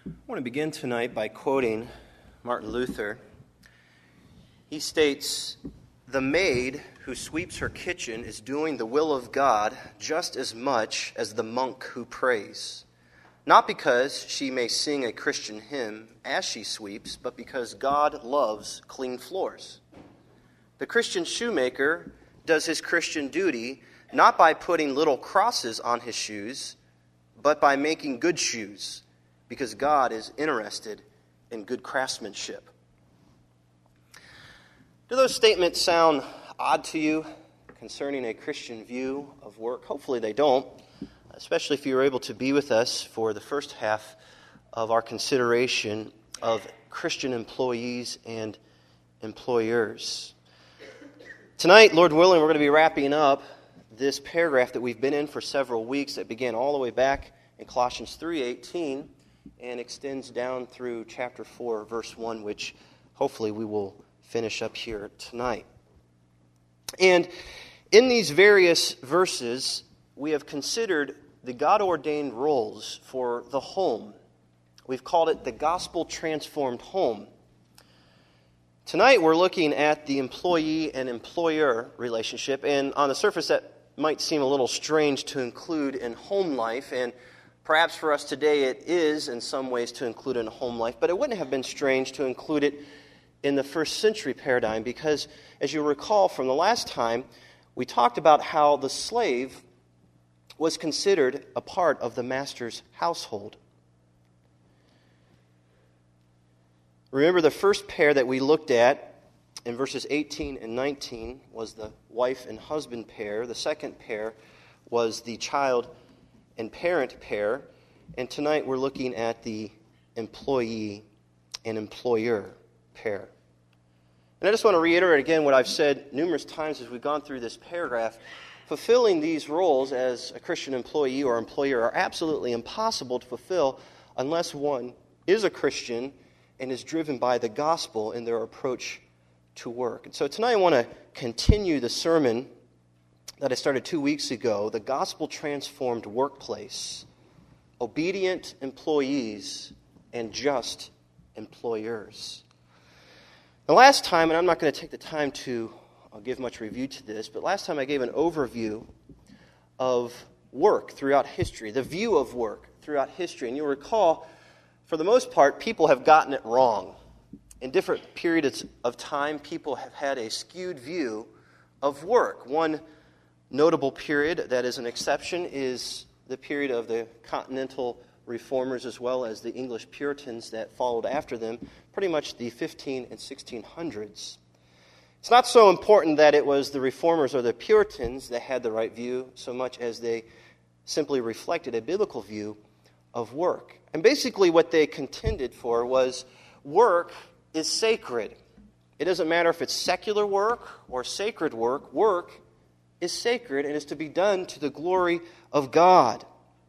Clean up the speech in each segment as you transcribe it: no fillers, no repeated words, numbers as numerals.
I want to begin tonight by quoting Martin Luther. He states, "The maid who sweeps her kitchen is doing the will of God just as much as the monk who prays, not because she may sing a Christian hymn as she sweeps, but because God loves clean floors. The Christian shoemaker does his Christian duty not by putting little crosses on his shoes, but by making good shoes, because God is interested in good craftsmanship." Do those statements sound odd to you concerning a Christian view of work? Hopefully they don't, especially if you were able to be with us for the first half of our consideration of Christian employees and employers. Tonight, Lord willing, we're going to be wrapping up this paragraph that we've been in for several weeks that began all the way back in Colossians 3:18 and extends down through chapter 4, verse 1, which hopefully we will finish up here tonight. And in these various verses, we have considered the God-ordained roles for the home. We've called it the gospel-transformed home. Tonight we're looking at the employee and employer relationship, and on the surface that might seem a little strange to include in home life, and perhaps for us today it is in some ways to include in home life, but it wouldn't have been strange to include it in the first century paradigm, because as you recall from the last time, we talked about how the slave was considered a part of the master's household. Remember, the first pair that we looked at in verses 18 and 19 was the wife and husband pair. The second pair was the child and parent pair. And tonight we're looking at the employee and employer pair. And I just want to reiterate again what I've said numerous times as we've gone through this paragraph. Fulfilling these roles as a Christian employee or employer are absolutely impossible to fulfill unless one is a Christian and is driven by the gospel in their approach to work. And so tonight I want to continue the sermon that I started 2 weeks ago, the gospel-transformed workplace, obedient employees, and just employers. The last time, and I'm not going to take the time to give much review to this, but last time I gave an overview of work throughout history, the view of work throughout history. And you'll recall, for the most part, people have gotten it wrong. In different periods of time, people have had a skewed view of work. One notable period that is an exception is the period of the Continental Reformers as well as the English Puritans that followed after them, pretty much the 15 and 1600s. It's not so important that it was the Reformers or the Puritans that had the right view so much as they simply reflected a biblical view of work. And basically what they contended for was work is sacred. It doesn't matter if it's secular work or sacred work. Work is sacred and is to be done to the glory of God.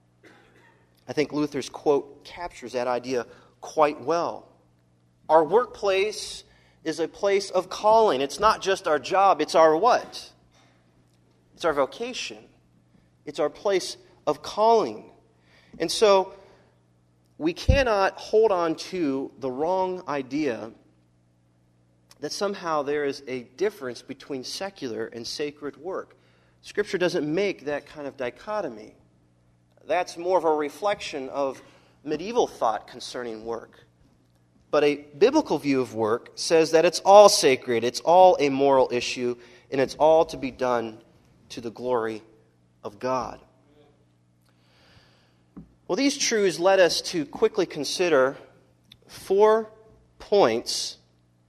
I think Luther's quote captures that idea quite well. Our workplace is a place of calling. It's not just our job, it's our what? It's our vocation. It's our place of calling. And so we cannot hold on to the wrong idea that somehow there is a difference between secular and sacred work. Scripture doesn't make that kind of dichotomy. That's more of a reflection of medieval thought concerning work. But a biblical view of work says that it's all sacred, it's all a moral issue, and it's all to be done to the glory of God. Well, these truths led us to quickly consider 4 points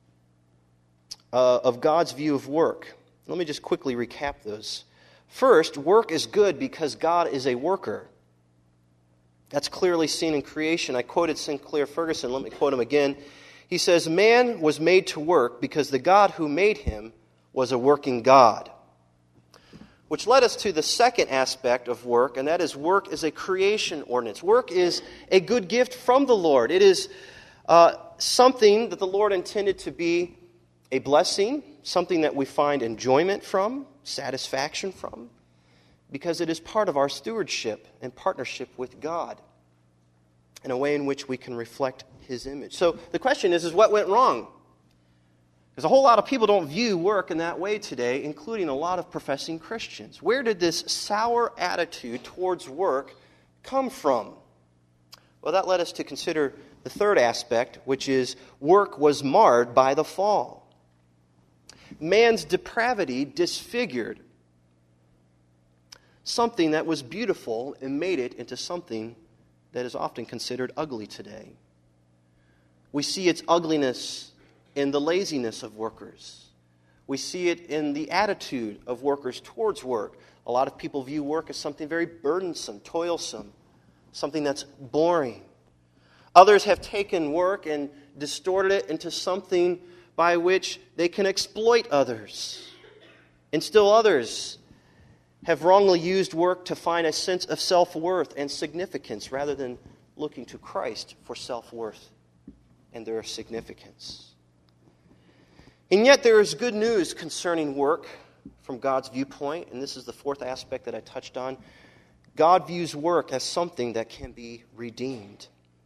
of God's view of work. Let me just quickly recap those. First, work is good because God is a worker. That's clearly seen in creation. I quoted Sinclair Ferguson. Let me quote him again. He says, "Man was made to work because the God who made him was a working God." Which led us to the second aspect of work, and that is work is a creation ordinance. Work is a good gift from the Lord. It is something that the Lord intended to be a blessing, something that we find enjoyment from, satisfaction from, because it is part of our stewardship and partnership with God. in a way in which we can reflect His image. So the question is what went wrong? Because a whole lot of people don't view work in that way today, including a lot of professing Christians. Where did this sour attitude towards work come from? Well, that led us to consider the third aspect, which is work was marred by the fall. Man's depravity disfigured something that was beautiful and made it into something that is often considered ugly today. We see its ugliness in the laziness of workers. We see it in the attitude of workers towards work. A lot of people view work as something very burdensome, toilsome, something that's boring. Others have taken work and distorted it into something by which they can exploit others. And still others have wrongly used work to find a sense of self-worth and significance rather than looking to Christ for self-worth and their significance. And yet there is good news concerning work from God's viewpoint, and this is the fourth aspect that I touched on. God views work as something that can be redeemed.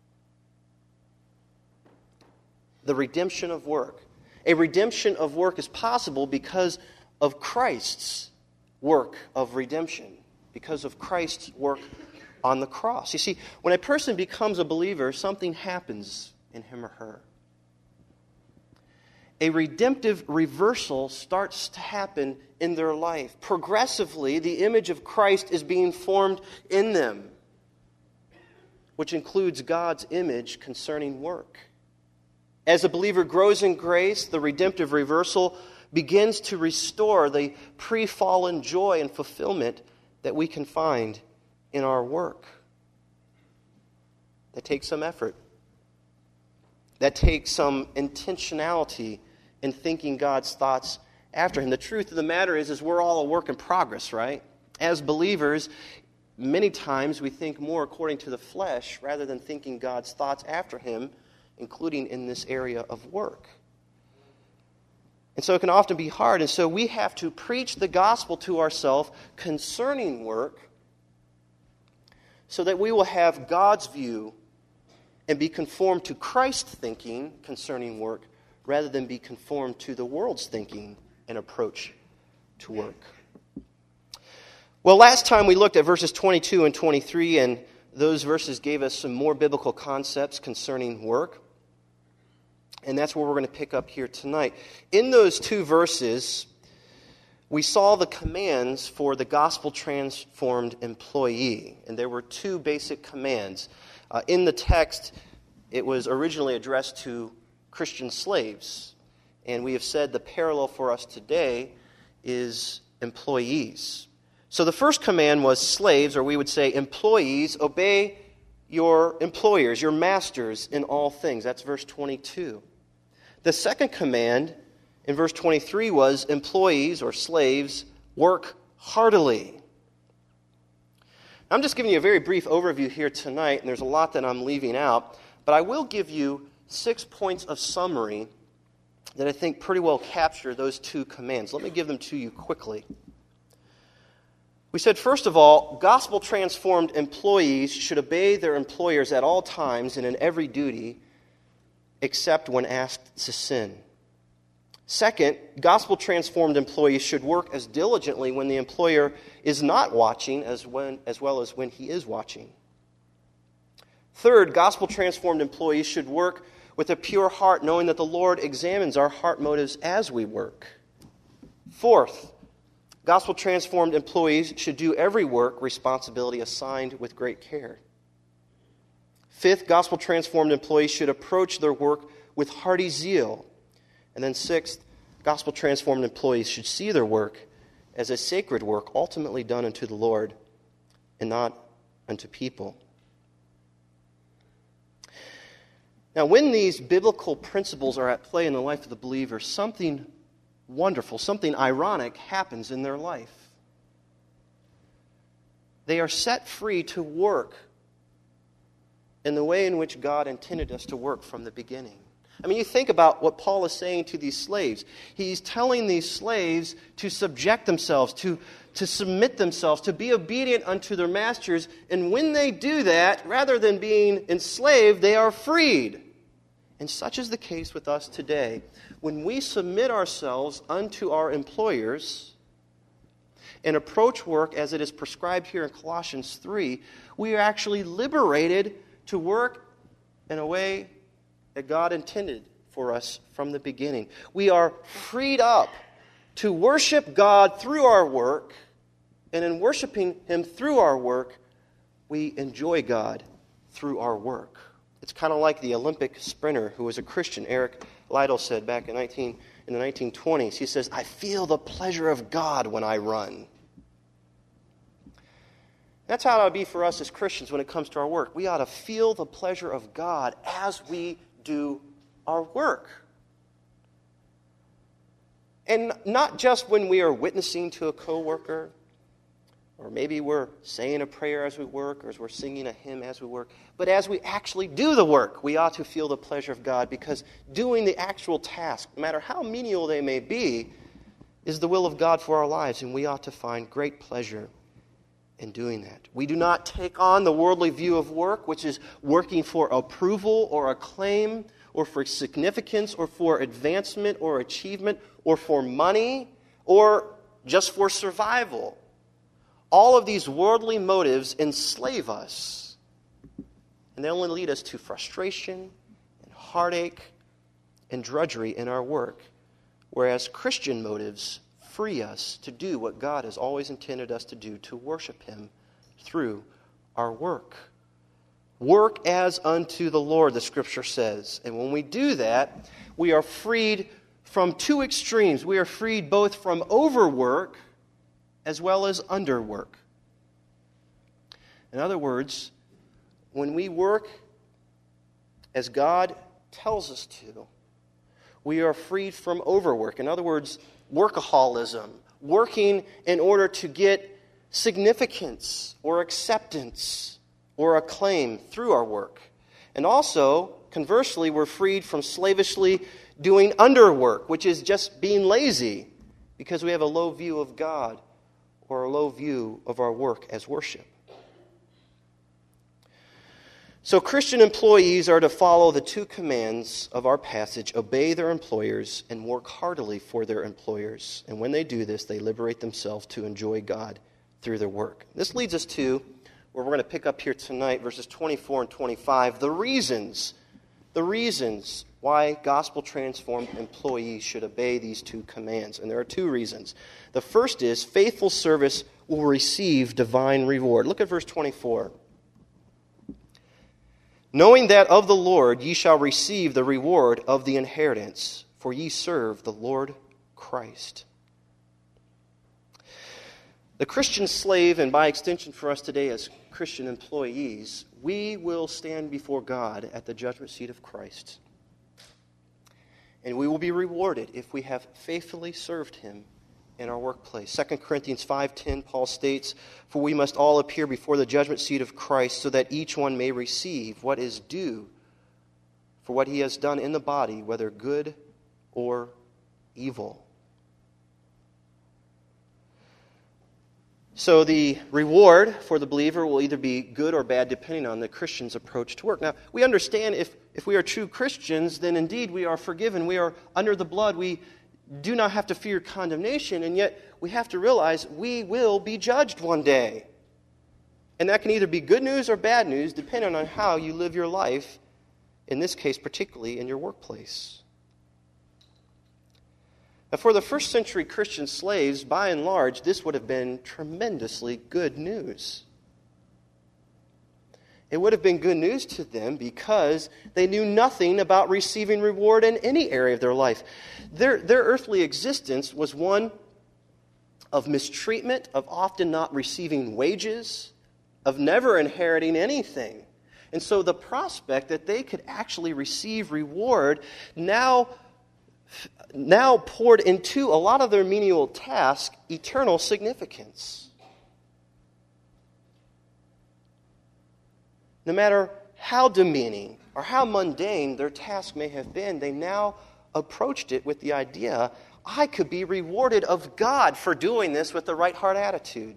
The redemption of work. A redemption of work is possible because of Christ's work of redemption, because of Christ's work on the cross. You see, when a person becomes a believer, something happens in him or her. A redemptive reversal starts to happen in their life. Progressively, the image of Christ is being formed in them, which includes God's image concerning work. As a believer grows in grace, the redemptive reversal begins to restore the pre-fallen joy and fulfillment that we can find in our work. That takes some effort. That takes some intentionality in thinking God's thoughts after Him. The truth of the matter is we're all a work in progress, right? As believers, many times we think more according to the flesh rather than thinking God's thoughts after Him, including in this area of work. And so it can often be hard, and so we have to preach the gospel to ourselves concerning work so that we will have God's view and be conformed to Christ's thinking concerning work rather than be conformed to the world's thinking and approach to work. Well, last time we looked at verses 22 and 23, and those verses gave us some more biblical concepts concerning work. And that's where we're going to pick up here tonight. In those two verses, we saw the commands for the gospel-transformed employee. And there were two basic commands. In the text, it was originally addressed to Christian slaves. And we have said the parallel for us today is employees. So the first command was slaves, or we would say employees, obey your employers, your masters in all things. That's verse 22. The second command in verse 23 was employees or slaves, work heartily. I'm just giving you a very brief overview here tonight, and there's a lot that I'm leaving out, but I will give you 6 points of summary that I think pretty well capture those two commands. Let me give them to you quickly. We said, first of all, gospel-transformed employees should obey their employers at all times and in every duty, except when asked to sin. Second, gospel-transformed employees should work as diligently when the employer is not watching as well as when he is watching. Third, gospel-transformed employees should work with a pure heart, knowing that the Lord examines our heart motives as we work. Fourth, gospel-transformed employees should do every work responsibility assigned with great care. Fifth, gospel-transformed employees should approach their work with hearty zeal. And then sixth, gospel-transformed employees should see their work as a sacred work ultimately done unto the Lord and not unto people. Now, when these biblical principles are at play in the life of the believer, something wonderful, something ironic happens in their life. They are set free to work in the way in which God intended us to work from the beginning. I mean, you think about what Paul is saying to these slaves. He's telling these slaves to subject themselves, to submit themselves, to be obedient unto their masters. And when they do that, rather than being enslaved, they are freed. And such is the case with us today. When we submit ourselves unto our employers and approach work as it is prescribed here in Colossians 3, we are actually liberated to work in a way that God intended for us from the beginning. We are freed up to worship God through our work, and in worshiping Him through our work, we enjoy God through our work. It's kind of like the Olympic sprinter who was a Christian, Eric Liddell said back in the 1920s. He says, "I feel the pleasure of God when I run." That's how it ought to be for us as Christians when it comes to our work. We ought to feel the pleasure of God as we do our work. And not just when we are witnessing to a coworker, or maybe we're saying a prayer as we work, or as we're singing a hymn as we work, but as we actually do the work, we ought to feel the pleasure of God, because doing the actual task, no matter how menial they may be, is the will of God for our lives, and we ought to find great pleasure in doing that. We do not take on the worldly view of work, which is working for approval or acclaim, or for significance, or for advancement or achievement, or for money, or just for survival. All of these worldly motives enslave us, and they only lead us to frustration and heartache and drudgery in our work, whereas Christian motives free us to do what God has always intended us to do, to worship Him through our work. Work as unto the Lord, the Scripture says. And when we do that, we are freed from two extremes. We are freed both from overwork as well as underwork. In other words, when we work as God tells us to, we are freed from overwork. In other words, workaholism, working in order to get significance or acceptance or acclaim through our work. And also, conversely, we're freed from slavishly doing underwork, which is just being lazy because we have a low view of God or a low view of our work as worship. So Christian employees are to follow the two commands of our passage: obey their employers and work heartily for their employers. And when they do this, they liberate themselves to enjoy God through their work. This leads us to where we're going to pick up here tonight, verses 24 and 25, the reasons why gospel-transformed employees should obey these two commands. And there are two reasons. The first is faithful service will receive divine reward. Look at verse 24. Knowing that of the Lord ye shall receive the reward of the inheritance, for ye serve the Lord Christ. The Christian slave, and by extension for us today as Christian employees, we will stand before God at the judgment seat of Christ. And we will be rewarded if we have faithfully served Him in our workplace. 2 Corinthians 5:10, Paul states, "For we must all appear before the judgment seat of Christ, so that each one may receive what is due for what he has done in the body, whether good or evil." So the reward for the believer will either be good or bad, depending on the Christian's approach to work. Now, we understand if we are true Christians, then indeed we are forgiven. We are under the blood. We do not have to fear condemnation, and yet we have to realize we will be judged one day. And that can either be good news or bad news, depending on how you live your life, in this case particularly in your workplace. Now, for the first century Christian slaves, by and large, this would have been tremendously good news. It would have been good news to them because they knew nothing about receiving reward in any area of their life. Their earthly existence was one of mistreatment, of often not receiving wages, of never inheriting anything. And so the prospect that they could actually receive reward now poured into a lot of their menial tasks eternal significance. No matter how demeaning or how mundane their task may have been, they now approached it with the idea, I could be rewarded of God for doing this with the right heart attitude.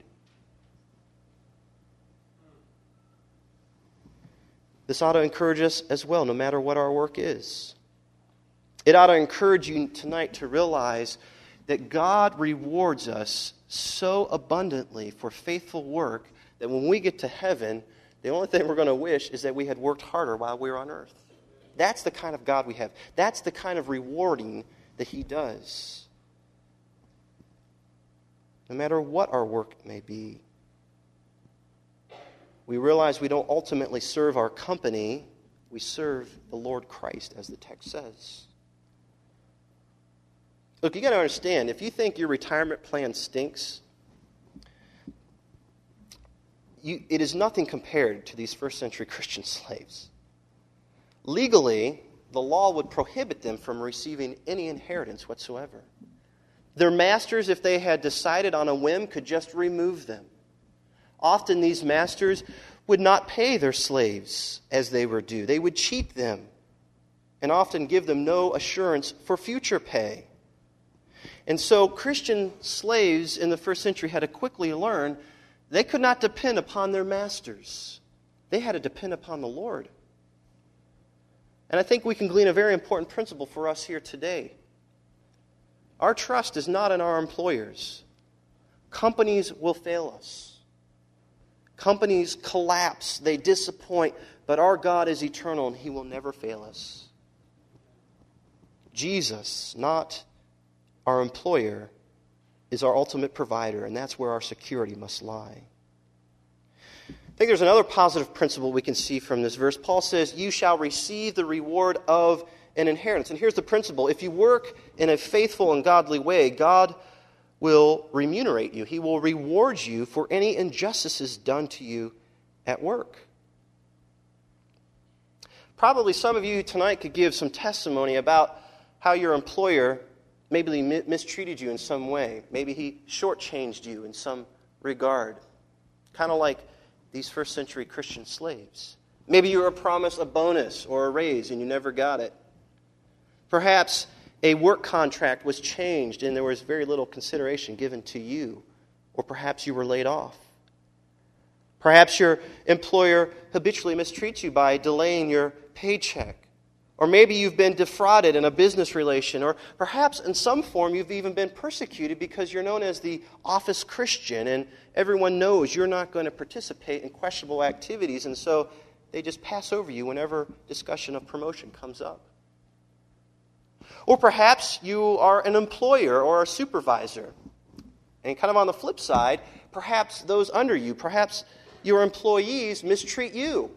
This ought to encourage us as well, no matter what our work is. It ought to encourage you tonight to realize that God rewards us so abundantly for faithful work that when we get to heaven, the only thing we're going to wish is that we had worked harder while we were on earth. That's the kind of God we have. That's the kind of rewarding that He does. No matter what our work may be. We realize we don't ultimately serve our company. We serve the Lord Christ, as the text says. Look, you got to understand, if you think your retirement plan stinks, it is nothing compared to these first century Christian slaves. Legally, the law would prohibit them from receiving any inheritance whatsoever. Their masters, if they had decided on a whim, could just remove them. Often these masters would not pay their slaves as they were due. They would cheat them and often give them no assurance for future pay. And so Christian slaves in the first century had to quickly learn they could not depend upon their masters. They had to depend upon the Lord. And I think we can glean a very important principle for us here today. Our trust is not in our employers. Companies will fail us. Companies collapse, they disappoint, but our God is eternal and He will never fail us. Jesus, not our employer, is our ultimate provider, and that's where our security must lie. I think there's another positive principle we can see from this verse. Paul says, you shall receive the reward of an inheritance. And here's the principle. If you work in a faithful and godly way, God will remunerate you. He will reward you for any injustices done to you at work. Probably some of you tonight could give some testimony about how your employer maybe mistreated you in some way. Maybe he shortchanged you in some regard. Kind of like these first century Christian slaves. Maybe you were promised a bonus or a raise and you never got it. Perhaps a work contract was changed and there was very little consideration given to you. Or perhaps you were laid off. Perhaps your employer habitually mistreats you by delaying your paycheck. Or maybe you've been defrauded in a business relation. Or perhaps in some form you've even been persecuted because you're known as the office Christian and everyone knows you're not going to participate in questionable activities, and so they just pass over you whenever discussion of promotion comes up. Or perhaps you are an employer or a supervisor. And kind of on the flip side, perhaps those under you, perhaps your employees mistreat you.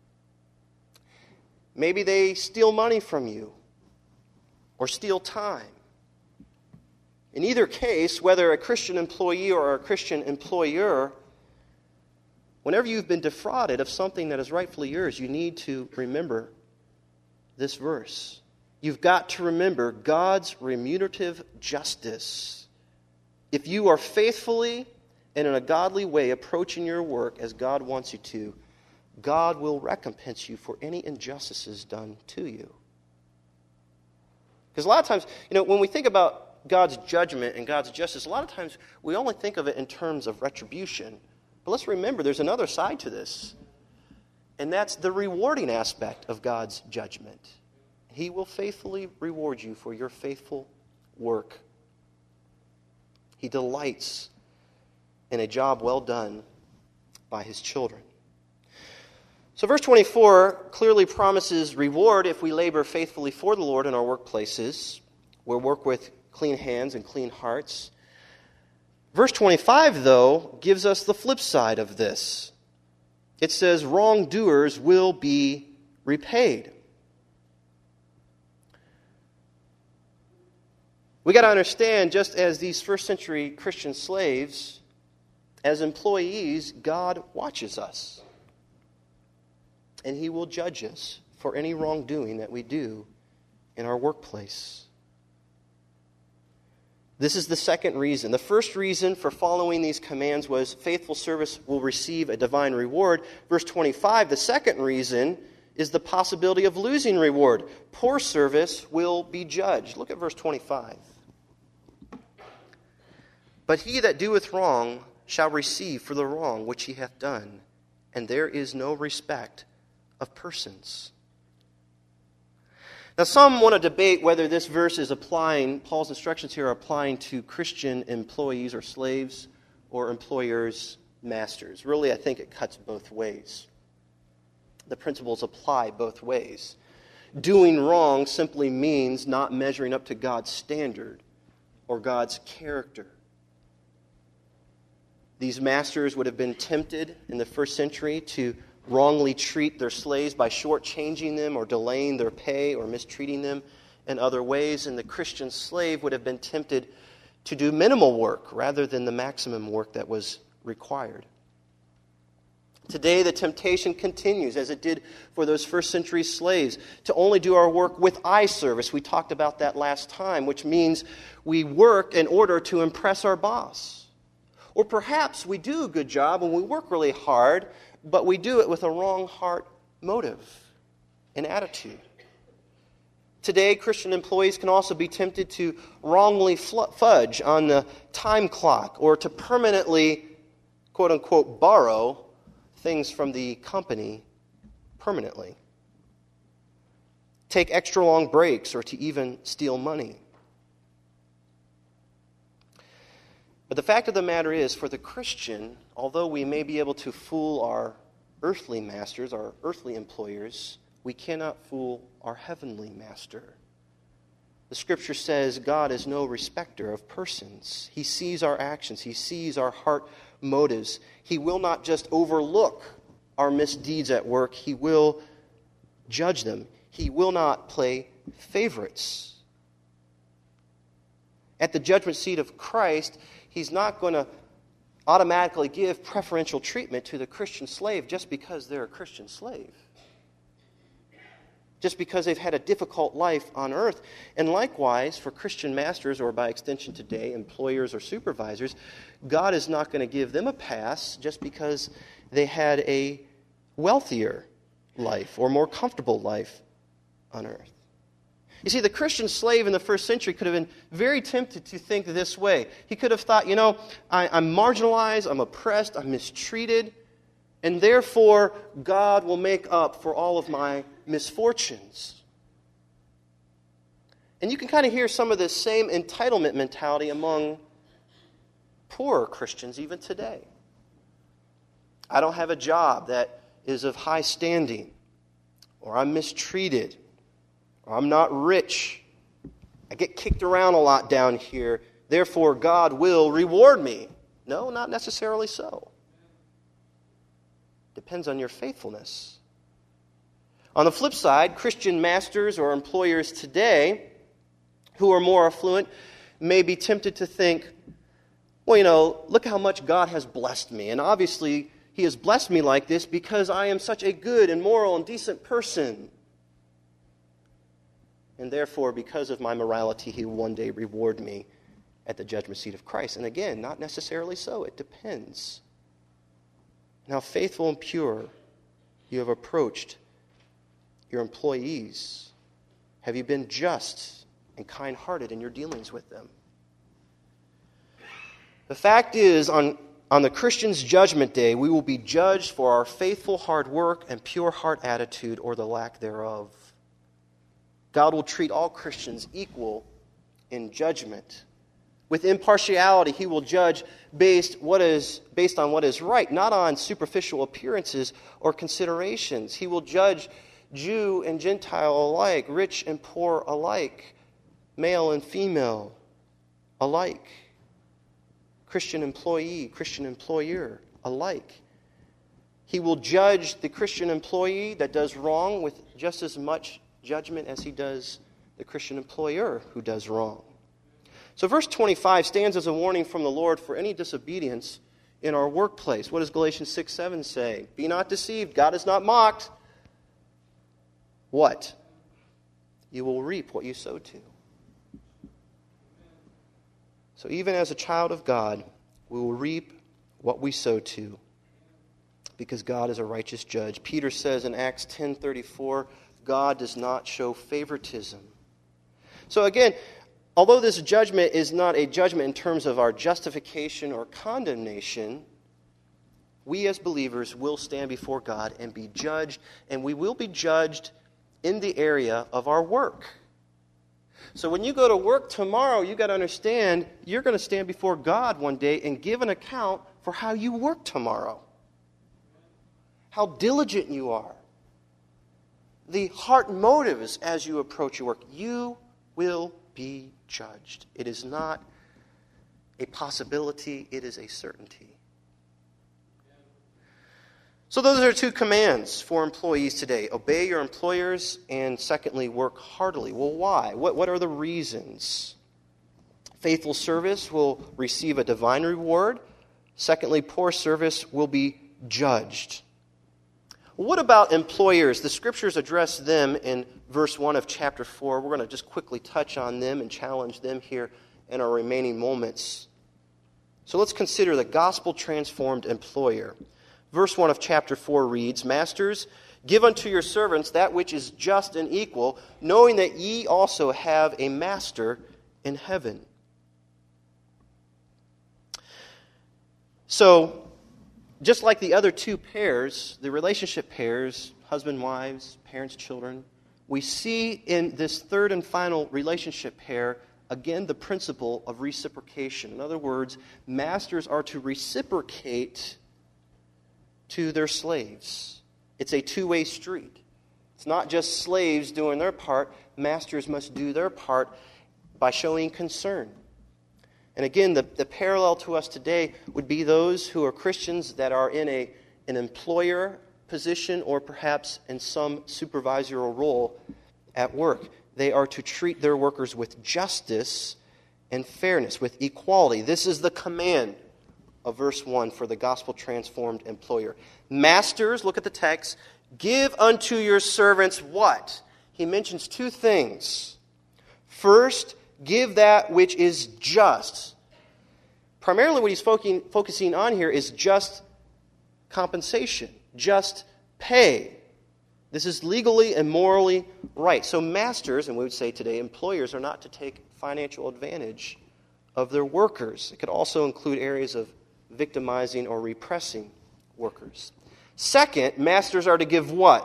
Maybe they steal money from you or steal time. In either case, whether a Christian employee or a Christian employer, whenever you've been defrauded of something that is rightfully yours, you need to remember this verse. You've got to remember God's remunerative justice. If you are faithfully and in a godly way approaching your work as God wants you to, God will recompense you for any injustices done to you. Because a lot of times, when we think about God's judgment and God's justice, a lot of times we only think of it in terms of retribution. But let's remember there's another side to this. And that's the rewarding aspect of God's judgment. He will faithfully reward you for your faithful work. He delights in a job well done by His children. So verse 24 clearly promises reward if we labor faithfully for the Lord in our workplaces. We'll work with clean hands and clean hearts. Verse 25, though, gives us the flip side of this. It says, wrongdoers will be repaid. We got to understand, just as these first century Christian slaves, as employees, God watches us. And He will judge us for any wrongdoing that we do in our workplace. This is the second reason. The first reason for following these commands was faithful service will receive a divine reward. Verse 25, the second reason is the possibility of losing reward. Poor service will be judged. Look at verse 25. But he that doeth wrong shall receive for the wrong which he hath done, and there is no respect of persons. Now, some want to debate whether this verse is applying, Paul's instructions here are applying to Christian employees or slaves or employers, masters. Really, I think it cuts both ways. The principles apply both ways. Doing wrong simply means not measuring up to God's standard or God's character. These masters would have been tempted in the first century to wrongly treat their slaves by shortchanging them or delaying their pay or mistreating them in other ways. And the Christian slave would have been tempted to do minimal work rather than the maximum work that was required. Today, the temptation continues, as it did for those first century slaves, to only do our work with eye service. We talked about that last time, which means we work in order to impress our boss. Or perhaps we do a good job and we work really hard, but we do it with a wrong heart motive and attitude. Today, Christian employees can also be tempted to wrongly fudge on the time clock or to permanently, quote-unquote, borrow things from the company permanently. Take extra long breaks or to even steal money. But the fact of the matter is, for the Christian, although we may be able to fool our earthly masters, our earthly employers, we cannot fool our heavenly master. The Scripture says God is no respecter of persons. He sees our actions. He sees our heart motives. He will not just overlook our misdeeds at work. He will judge them. He will not play favorites. At the judgment seat of Christ, He's not going to automatically give preferential treatment to the Christian slave just because they're a Christian slave. Just because they've had a difficult life on earth. And likewise, for Christian masters, or by extension today, employers or supervisors, God is not going to give them a pass just because they had a wealthier life or more comfortable life on earth. You see, the Christian slave in the first century could have been very tempted to think this way. He could have thought, I'm marginalized, I'm oppressed, I'm mistreated, and therefore God will make up for all of my misfortunes. And you can kind of hear some of this same entitlement mentality among poorer Christians even today. I don't have a job that is of high standing, or I'm mistreated, or I'm not rich. I get kicked around a lot down here. Therefore, God will reward me. No, not necessarily so. Depends on your faithfulness. On the flip side, Christian masters or employers today who are more affluent may be tempted to think, look how much God has blessed me. And obviously, He has blessed me like this because I am such a good and moral and decent person. And therefore, because of my morality, He will one day reward me at the judgment seat of Christ. And again, not necessarily so. It depends on how faithful and pure you have approached your employees. Have you been just and kind-hearted in your dealings with them? The fact is, on the Christian's judgment day, we will be judged for our faithful hard work and pure heart attitude or the lack thereof. God will treat all Christians equal in judgment. With impartiality, He will judge based on what is right, not on superficial appearances or considerations. He will judge Jew and Gentile alike, rich and poor alike, male and female alike, Christian employee, Christian employer alike. He will judge the Christian employee that does wrong with just as much judgment as He does the Christian employer who does wrong. So verse 25 stands as a warning from the Lord for any disobedience in our workplace. What does Galatians 6:7 say? Be not deceived, God is not mocked. What? You will reap what you sow to. So even as a child of God, we will reap what we sow to. because God is a righteous judge. Peter says in Acts 10:34, God does not show favoritism. So again, although this judgment is not a judgment in terms of our justification or condemnation, we as believers will stand before God and be judged, and we will be judged in the area of our work. So when you go to work tomorrow, you got to understand you're going to stand before God one day and give an account for how you work tomorrow. How diligent you are. The heart motives as you approach your work. You will be judged. It is not a possibility, it is a certainty. So those are two commands for employees today. Obey your employers, and secondly, work heartily. Well, why? What are the reasons? Faithful service will receive a divine reward. Secondly, poor service will be judged. What about employers? The Scriptures address them in verse 1 of chapter 4. We're going to just quickly touch on them and challenge them here in our remaining moments. So let's consider the gospel-transformed employer. Verse 1 of chapter 4 reads, Masters, give unto your servants that which is just and equal, knowing that ye also have a master in heaven. So, just like the other two pairs, the relationship pairs, husband, wives, parents, children, we see in this third and final relationship pair, again, the principle of reciprocation. In other words, masters are to reciprocate to their slaves. It's a two-way street. It's not just slaves doing their part. Masters must do their part by showing concern. And again, the parallel to us today would be those who are Christians that are in an employer position or perhaps in some supervisory role at work. They are to treat their workers with justice and fairness, with equality. This is the command of verse 1 for the gospel-transformed employer. Masters, look at the text, give unto your servants what? He mentions two things. First, give that which is just. Primarily what he's focusing on here is just compensation, just pay. This is legally and morally right. So masters, and we would say today employers, are not to take financial advantage of their workers. It could also include areas of victimizing or repressing workers. Second, masters are to give what?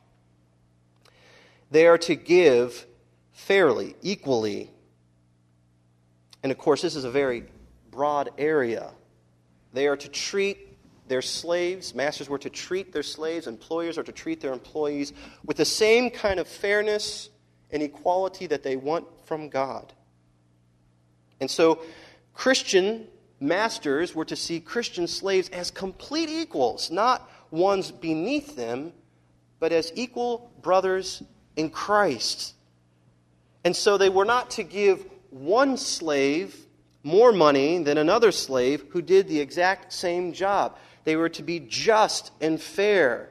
They are to give fairly, equally. And of course, this is a very broad area. They are to treat their slaves, masters were to treat their slaves, employers are to treat their employees with the same kind of fairness and equality that they want from God. And so, Christian masters were to see Christian slaves as complete equals, not ones beneath them, but as equal brothers in Christ. And so they were not to give one slave more money than another slave who did the exact same job. They were to be just and fair.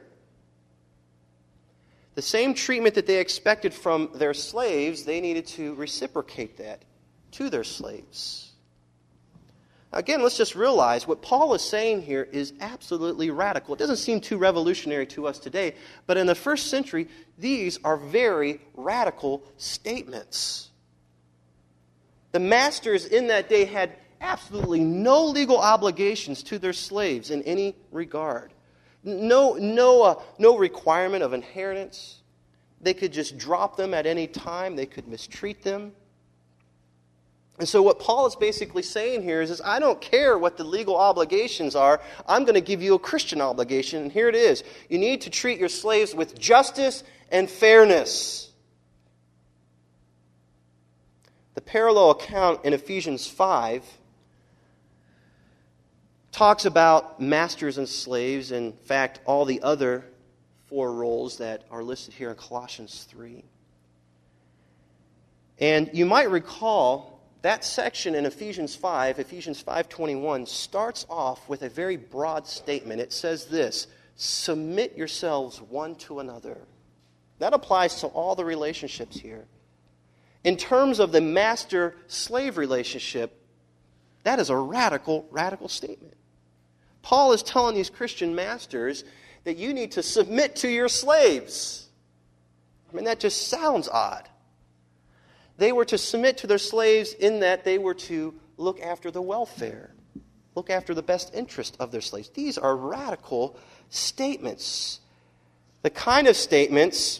The same treatment that they expected from their slaves, they needed to reciprocate that to their slaves. Again, let's just realize what Paul is saying here is absolutely radical. It doesn't seem too revolutionary to us today, but in the first century, these are very radical statements. The masters in that day had absolutely no legal obligations to their slaves in any regard. No requirement of inheritance. They could just drop them at any time. They could mistreat them. And so what Paul is basically saying here is I don't care what the legal obligations are. I'm going to give you a Christian obligation, and here it is. You need to treat your slaves with justice and fairness. The parallel account in Ephesians 5 talks about masters and slaves, in fact, all the other four roles that are listed here in Colossians 3. And you might recall that section in Ephesians 5, Ephesians 5:21, starts off with a very broad statement. It says this, submit yourselves one to another. That applies to all the relationships here. In terms of the master-slave relationship, that is a radical, radical statement. Paul is telling these Christian masters that you need to submit to your slaves. I mean, that just sounds odd. They were to submit to their slaves in that they were to look after the welfare, look after the best interest of their slaves. These are radical statements. The kind of statements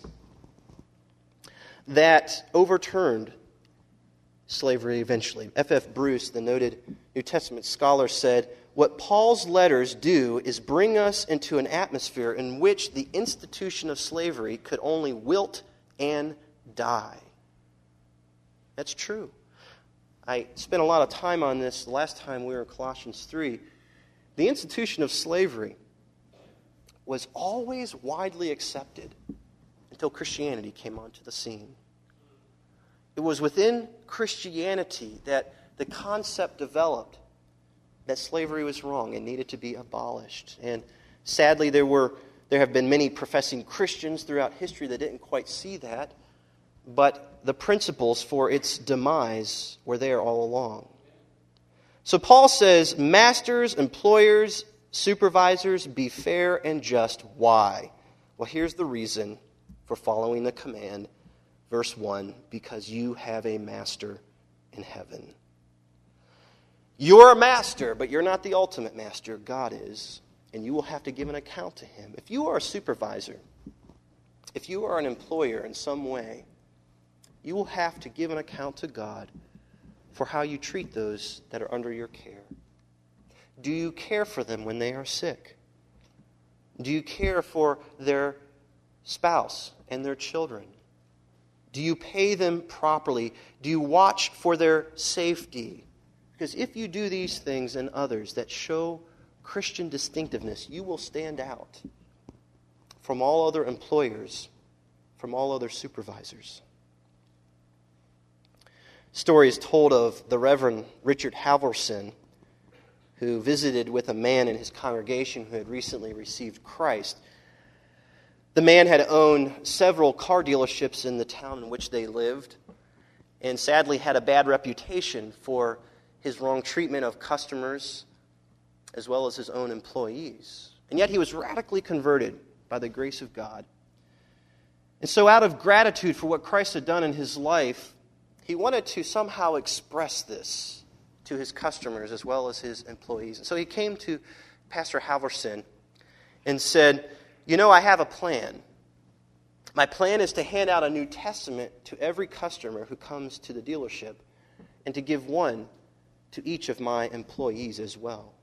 that overturned slavery eventually. F.F. Bruce, the noted New Testament scholar, said, "What Paul's letters do is bring us into an atmosphere in which the institution of slavery could only wilt and die." That's true. I spent a lot of time on this the last time we were in Colossians 3. The institution of slavery was always widely accepted until Christianity came onto the scene. It was within Christianity that the concept developed that slavery was wrong and needed to be abolished. And sadly, there have been many professing Christians throughout history that didn't quite see that, but the principles for its demise were there all along. So Paul says, masters, employers, supervisors, be fair and just. Why? Well, here's the reason for following the command. Verse 1, because you have a master in heaven. You're a master, but you're not the ultimate master. God is, and you will have to give an account to him. If you are a supervisor, if you are an employer in some way, you will have to give an account to God for how you treat those that are under your care. Do you care for them when they are sick? Do you care for their spouse and their children? Do you pay them properly? Do you watch for their safety? Because if you do these things and others that show Christian distinctiveness, you will stand out from all other employers, from all other supervisors. Story is told of the Reverend Richard Halvorson, who visited with a man in his congregation who had recently received Christ. The man had owned several car dealerships in the town in which they lived, and sadly had a bad reputation for his wrong treatment of customers as well as his own employees. And yet he was radically converted by the grace of God. And so out of gratitude for what Christ had done in his life, he wanted to somehow express this to his customers as well as his employees. And so he came to Pastor Halvorson and said, "You know, I have a plan. My plan is to hand out a New Testament to every customer who comes to the dealership and to give one to each of my employees as well."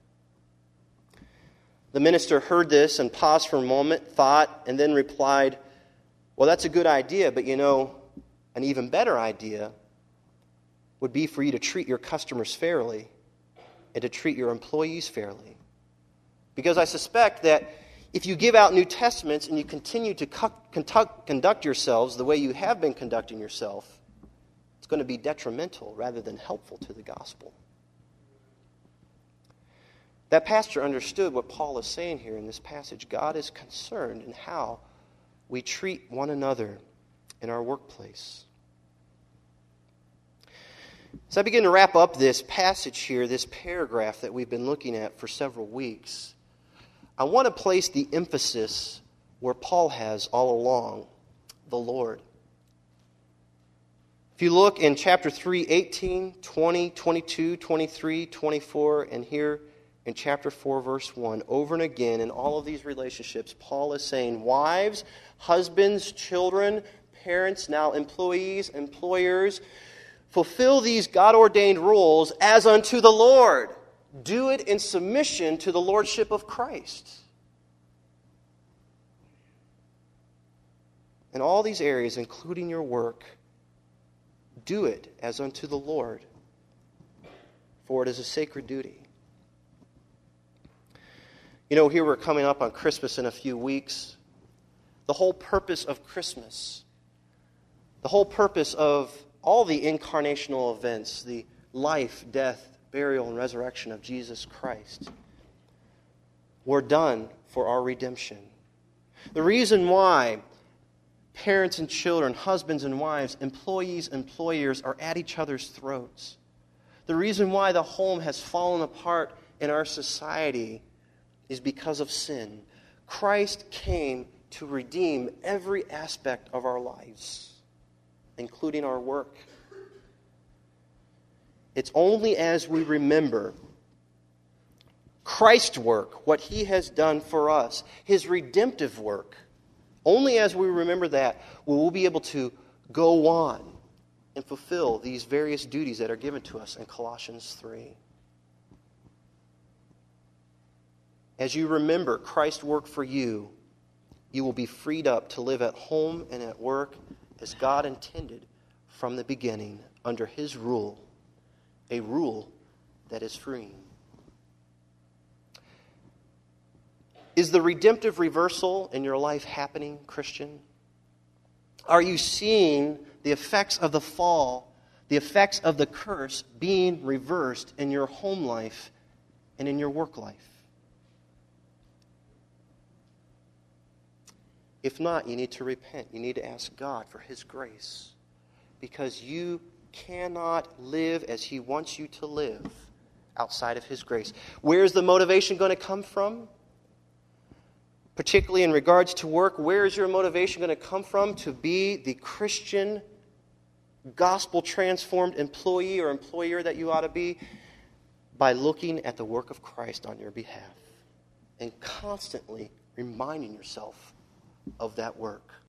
The minister heard this and paused for a moment, thought, and then replied, "Well, that's a good idea, but you know, an even better idea would be for you to treat your customers fairly and to treat your employees fairly. Because I suspect that if you give out New Testaments and you continue to conduct yourselves the way you have been conducting yourself, it's going to be detrimental rather than helpful to the gospel." That pastor understood what Paul is saying here in this passage. God is concerned in how we treat one another in our workplace. As I begin to wrap up this passage here, this paragraph that we've been looking at for several weeks, I want to place the emphasis where Paul has all along, the Lord. If you look in chapter 3, 18, 20, 22, 23, 24, and here in chapter 4, verse 1, over and again in all of these relationships, Paul is saying, wives, husbands, children, parents, now employees, employers, fulfill these God-ordained rules as unto the Lord. Do it in submission to the lordship of Christ. In all these areas, including your work, do it as unto the Lord, for it is a sacred duty. You know, here we're coming up on Christmas in a few weeks. The whole purpose of Christmas, the whole purpose of all the incarnational events, the life, death, burial, and resurrection of Jesus Christ, were done for our redemption. The reason why parents and children, husbands and wives, employees, employers are at each other's throats, the reason why the home has fallen apart in our society is because of sin. Christ came to redeem every aspect of our lives, including our work. It's only as we remember Christ's work, what He has done for us, His redemptive work, only as we remember that will we be able to go on and fulfill these various duties that are given to us in Colossians 3. As you remember Christ's work for you, you will be freed up to live at home and at work as God intended from the beginning under His rule, a rule that is freeing. Is the redemptive reversal in your life happening, Christian? Are you seeing the effects of the fall, the effects of the curse being reversed in your home life and in your work life? If not, you need to repent. You need to ask God for His grace, because you cannot live as He wants you to live outside of His grace. Where is the motivation going to come from? Particularly in regards to work, where is your motivation going to come from to be the Christian, gospel-transformed employee or employer that you ought to be? By looking at the work of Christ on your behalf and constantly reminding yourself of that work.